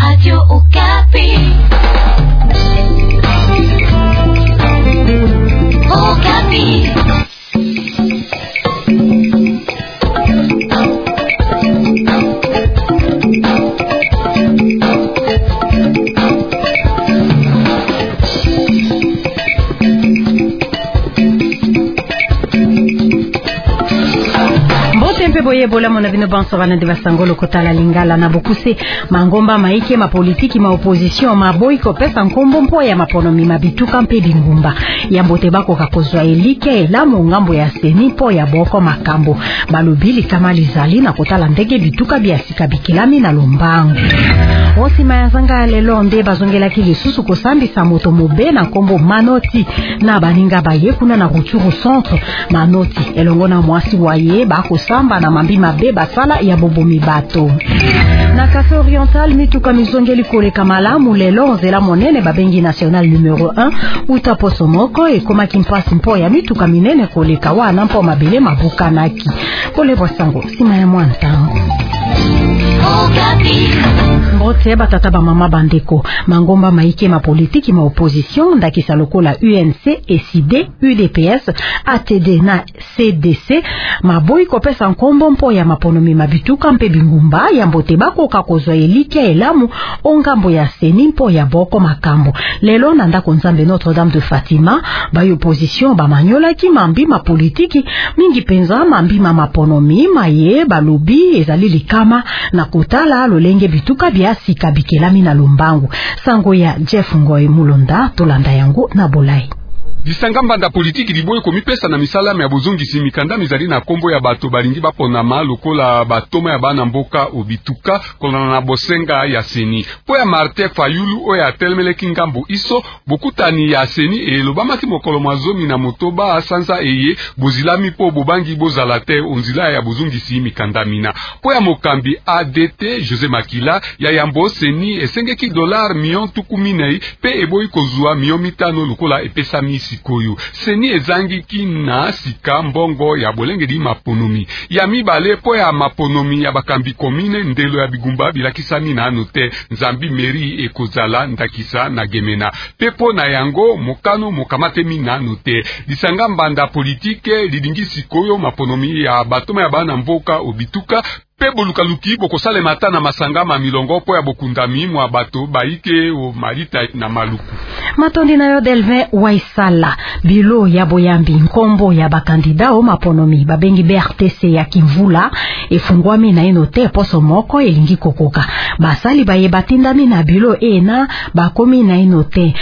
Radio Okapi. Okapi. Boye bola mona vino banso bana de basangolo kotala lingala na bokuse mangomba maike ma politiki ma opposition ma boy ko pesa nkombo mpo ya maponomi mabituka mpe bingumba ya mbote bako kakozwa elike elamu ngambo ya seni po ya boko makambo balubili kama lizali na kotala ndege bituka biasika bikilami na lombangu osima ya zanga lelo nde bazongela kilisusu kosambisa moto mobe na nkombo Manoti na baninga baye kuna na Rutshuru centre Manoti elongo na mwasi waye bako samba na mambi mabe basala ya bobomi bato na Café Oriental mituka mizongeli koleka malamu lelo nzela monene babengi national numéro 1 utaposo moko ekoma kimpasi mpo ya mituka minene koleka wana mpo mabele mabukanaki kolebwa sango sima ya mwantango Mbote batata ba mama bandeko mangomba maike ma politiki ma opposition ndakisa lokola UNC, SID, UDPS, ATD na CDC maboyi kopesa nkombo mpo ya maponomi mabituka mpe bingumba ya mbote bako kakozwa elike elamu ongambo ya seni mpo ya boko makambo lelo na ndako nzambe Notre-Dame de Fatima ba opposition ba manyola ki mambi ma politiki mingi penza mambi ma maponomi maye balobi ezali likama na kutala lolenge bituka bia sika bikelami na lombangu sango ya Jeff Ngoy Mulonda tolanda yango na bolai Disangamba nda politiki liboye komipesa na misala ya bozongisi mikanda mizali na kombo ya bato balingi baponama lokola batoma ya bana mboka obituka kolana na bosenga ya seni po ya Martin Fayulu oya telmeleki ngambo iso bokutani ya seni elobamaki mokolo mazomi na motoba sanza eye bozilami po bobangi bozala te onzila ya bozongisi mikanda mina po ya mokambi ADT José Makila ya yambo seni esengeki $1 million tukuminei pe eboyi kozua $500 lokola epesa misi koyo seni ezangi kina sika mbongo ya bolengeli maponomi ya mibale po ya maponomi ya bakambi komine ndelo ya bigumba bilakisami na anote nzambi meri ekozala ndakisa na gemena pepo na yango mokano mokamatemi na anote lisanga mbanda politike lidingi sikoyo maponomi ya batoma ya bana mboka obituka pe bolukaluki bokosale mata na masanga ma milongo po ya bokundami mwa bato baike o malita na maluku matondi na yo Delvin Waisala bilo ya boyambi nkombo ya bakandida o maponomi babengi BRTC ya Kimvula efungwami na inote poso moko elingi kokoka basali baye batindami na bilo ena bakomi na inote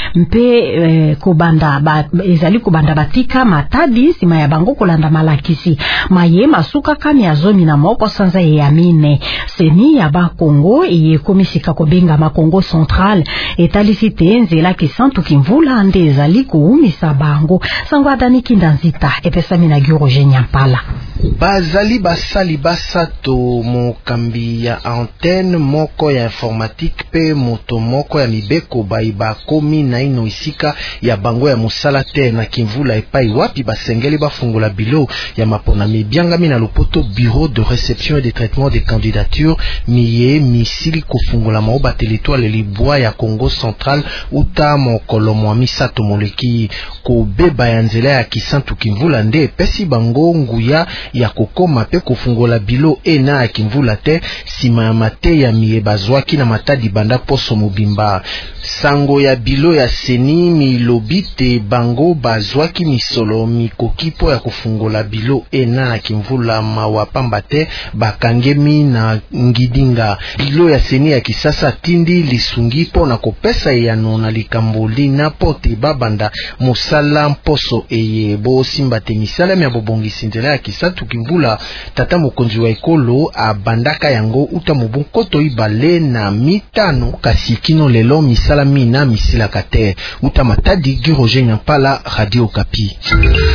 mpe kobanda ezali kobanda batika matadi sima ya bango kolanda malakisi maye masuka kami ya zomi na moko sanza ya mine seni ya ba Kongo eye komisika kobenga ma Kongo Central etalisite nzela ki santu Kimvula nde ezali kuumisa bango sango adani kindanzita epesami na Roger Nyampala bazali basali basato mokambi ya antenne moko ya informatique pe moto moko ya mibeko baiba komi na ino isika ya bango ya musala te na Kimvula epai wapi basengeli bafungola bilo ya mapona mibiangami na lopoto bureau de réception et de traitement des candidatures miye misili kofungola maoba territoire libwa ya Congo Central uta mokolo mwa misato moleki kobeba ya nzela ya kisantu Kimvula nde pesi bango nguya ya kokoma pe kofungola bilo ena ya Kimvula te sima ya mate ya miye bazwaki na matadi banda poso mobimba sango ya bilo ya seni milobite bango bazwaki misolo mikoki po ya kofungola bilo ena ya Kimvula mawapamba te bakangemi na ngidinga bilo ya seni ya kisasa tindi lisungi po na kopesa ya nona likamboli na pote babanda musala mposo eye bo simba te misala ya bobongisi nzela ya kisatu Kimvula tata mokonzi wa ekolo abandaka yango uta mobunkoto ibale na mitano kasi kino lelo misala mina misila kate uta matadi Roger Nyampala Radio Okapi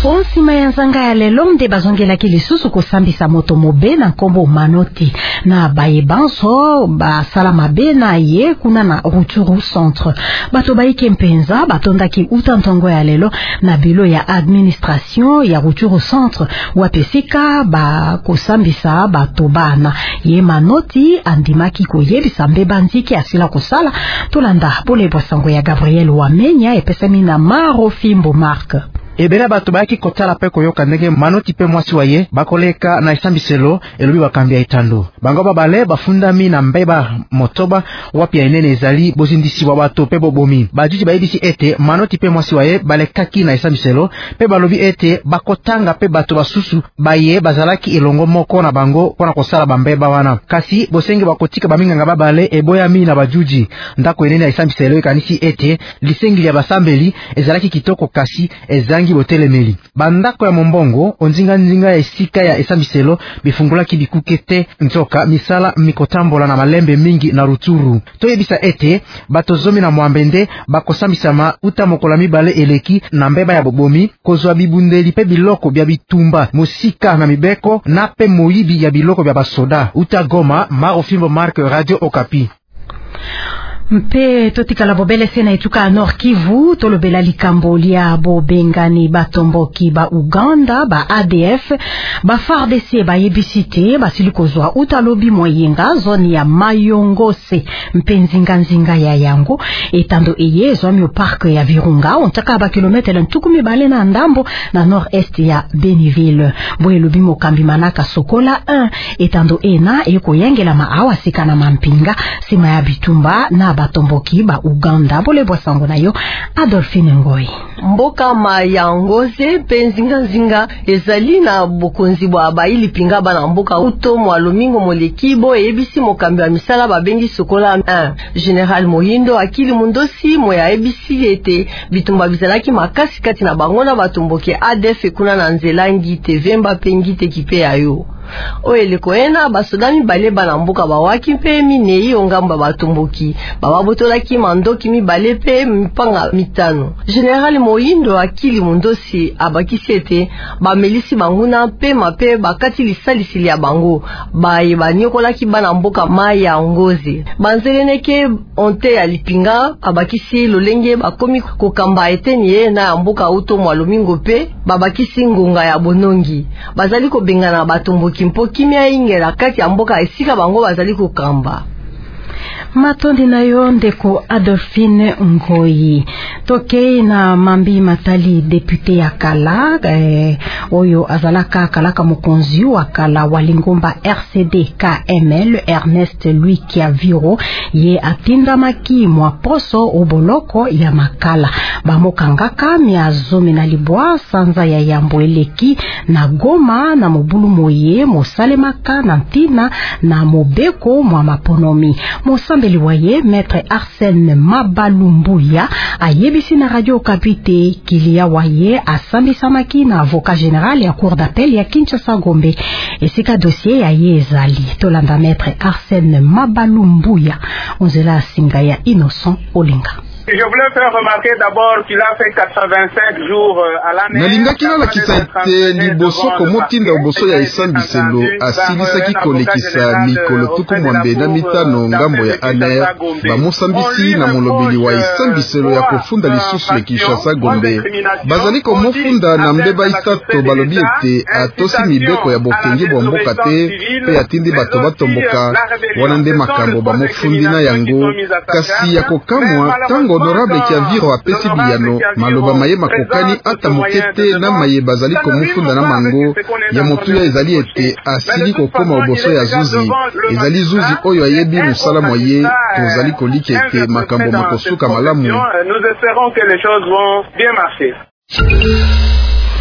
Onsima ya nzanga ya lelo nde bazongelaki lisusu kosambisa moto mobe na nkombo Manoti na bayebanso basala mabe na ye kuna na Rutshuru centre. Bato baike mpenza batondaki utantongo ya lelo na bilo ya administration ya Rutshuru centre wapesika kosambisa bato bana. Ye Manoti andimaki koyebisa mbeba nziki asila kosala tolanda pole bosango ya Gabriel Wamenya epesami na Maro Fimbo Mark. Ebele bato bayaki kotala pe koyoka ndenge Manoti pe mwasi wa ye bakoleka na esambiselo elobi bakambia etando. Bango babale bafundami na mbeba motoba wapi ya enene ezali bozindisi wa bato pe bobomi. Bajuji bayebisi ete Manoti pe mwasi wa ye balekaki na esambiselo pe balobi ete bakotanga pe bato basusu baye bazalaki elongo moko na bango pona kosala bambeba wana. Kasi bosenge bakotika baminganga babale eboyami na bajuji. Ndako enene ya esambiselo ekanisi ete lisengili ya basambeli ezalaki kitoko kasi ezangi botelemeli. Bandako ya mombongo onzinga ya esika ya esambiselo bifungulaki bikuke te nzoka misala mikotambola na malembe mingi na Rutshuru. Toyebisa ete bato zomi na mwambende bakosambisama uta mokola mibale eleki na mbeba ya bobomi kozwa bibundeli pe biloko bya bitumba musika na mibeko na pe moyibi ya biloko bya basoda. Uta Goma, Maro Fimbo Mark, Radio Okapi. Mpe totikala bobele sena etuka Nord Kivu tolobela likambo lia bobengani batomboki ba Uganda ba ADF ba FARDC ba yebisite basilikozwa utalobi moyenga zone ya Mayongose mpenzinga ya yango etando eye zone park ya Virunga ontaka ba kilometre ntukumi bale na ndambo na nord-est ya Beniville boye lobi mokambi manaka Sokola 1 etando ena ekoyengela maawa sikana mampinga sima ya bitumba na batomboki ba Uganda bole bosango nayo Adolphine Ngoi. Mboka Mayongose penzinga ezali na bokonzi bwa baili pinga bana mboka uto mwalomingo molekibo ebisi mokambi wa misala babengi Sokola 1 General Mohindo akili mundosi moya ebisi ete bitumba bizalaki makasi kati na bangona batomboki ADF kuna na nzelangi tevemba pengi tekipe yayo. Oele koena basodami bale bana mboka bawaki pe minei ongamba batomboki bababotolaki mandoki mibale pe mipanga mitano. General Mohindo akili mundosi abakisi ete bamelisi banguna pe mape bakati lisalisi ya bango baye banyokolaki bana mboka Mayongose banzeleneke onte ya lipinga abakisi lolenge bakomi kokamba etenie na mboka uto mwalomingo pe babakisi ngonga ya bonongi bazali kobengana batomboki mpo kimia ingela kati ya mboka esika bango bazali kokamba. Matondi na yo ndeko Adolphine Ngoi. Tokei na mambi matali depute ya kala oyo azalaka kalaka mokonzi wa kala walingomba RCD KML Ernest Louis Kiaviro ye atinda maki mwa poso oboloko ya makala bamokangaka miazomi na libwa sanza ya yambo eleki na Goma na mobulu moye mosalemaka na ntina na mobeko mwa maponomi mosambeli waye Maître Arsène Mabalumbuya ayebisi na Radio Kapite kilia waye asambisamaki na avocat général ya cour d'appel ya Kinshasa Gombe esika dossier ya yezali tolanda Maître Arsène Mabalumbuya onzela singa ya Innocent Olinga. Je voulais faire remarquer d'abord qu'il a fait 85 jours à l'année. Nalingaki na lakisa ete liboso komotinda oboso ya esambiselo asilisaki kolekisa mikolo tuku mwambe na mitano ngambo ya ANR bamosambisi na molobeli wa esambiselo ya kofunda lisusu ya Kinshasa Gombe bazali komofunda na mbeba isato balobi ete atosi mibeko ya bokenge bwa mboka te pe atindi bato batomboka wana nde makambo bamofundi na yango kasi ya kokamwa tango honorable Kiaviro apesi biyano maloba maye makokani ata mokete na maye bazali komufunda na mango ya motuya ezali ete asili kokoma oboso ya zuzi ezali zuzi oyo ayebi musala moye tozali koliki ete makambo makosuka malamu. Nous espérons que les choses vont bien marcher.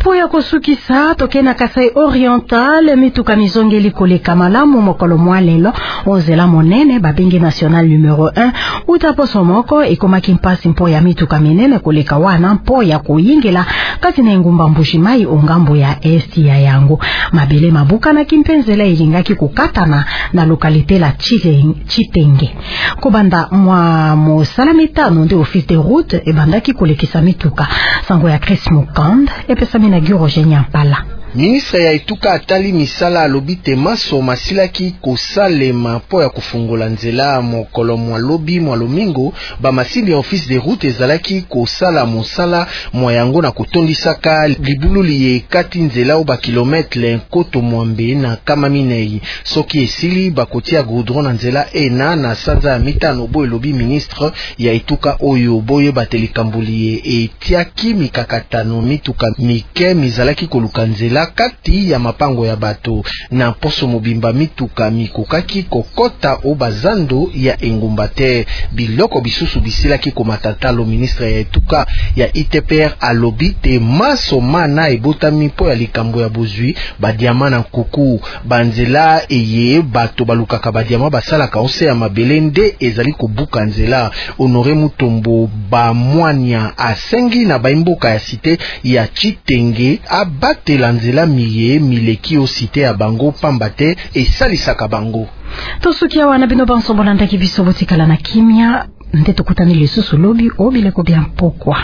po ya kosukisa tokena Kasai Oriental mituka mizongeli koleka malamu mokolo mwalelo ozela monene babengi national numero 1 utaposo moko ekomaki mpasi mpo ya mituka minene koleka wana mpo ya kuyingela kati na engumba Mbushimai ongambo ya esti ya yango mabele mabuka na kimpenzela ilingaki kukatana na lokalite la Chitenge kobanda mwa mosala mitano nde office de route ebandaki kolekisa mituka sango ya Chris Mukand epesami na Giro Nyampala. Ministre ya Etuka atali misala alobi te maso masilaki kosalema po ya kufungola nzela mokolo mwalobi mwalomingo ba masili ya office de route ezalaki kosala mosala mwa yango na kotondisaka libululi ye kati nzela ba kilometre nkoto mwambe na kama minei soki esili bakotia goudron na nzela ena na sanza ya mitano bo elobi ministre ya Etuka oyo boye batelikambulie etiaki mikakatano mituka mike mizalaki koluka nzela kati ya mapango ya bato na poso mobimba mituka mikokaki kokota o bazando ya engumba te biloko bisusu bisilaki komatatalo ministre ya Etuka ya ITPR alobi te maso mana ebotami po ya likambo ya bozwi badiama na kuku banzela eye bato balukaka badiama basalaka ose ya mabele nde ezali kobuka nzela Honore Mutombo bamwanya asengi na baimboka ya site ya Chitenge abatela nzela miye mileki o site ya bango pambate esalisaka bango tosukia wana bino banso bolandaki biso botikala na kimia nde tokutani lisusu lobi obileko bya mpokwa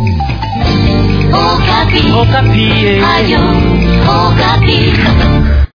Okapi. Okapi. Ayo. Okapi.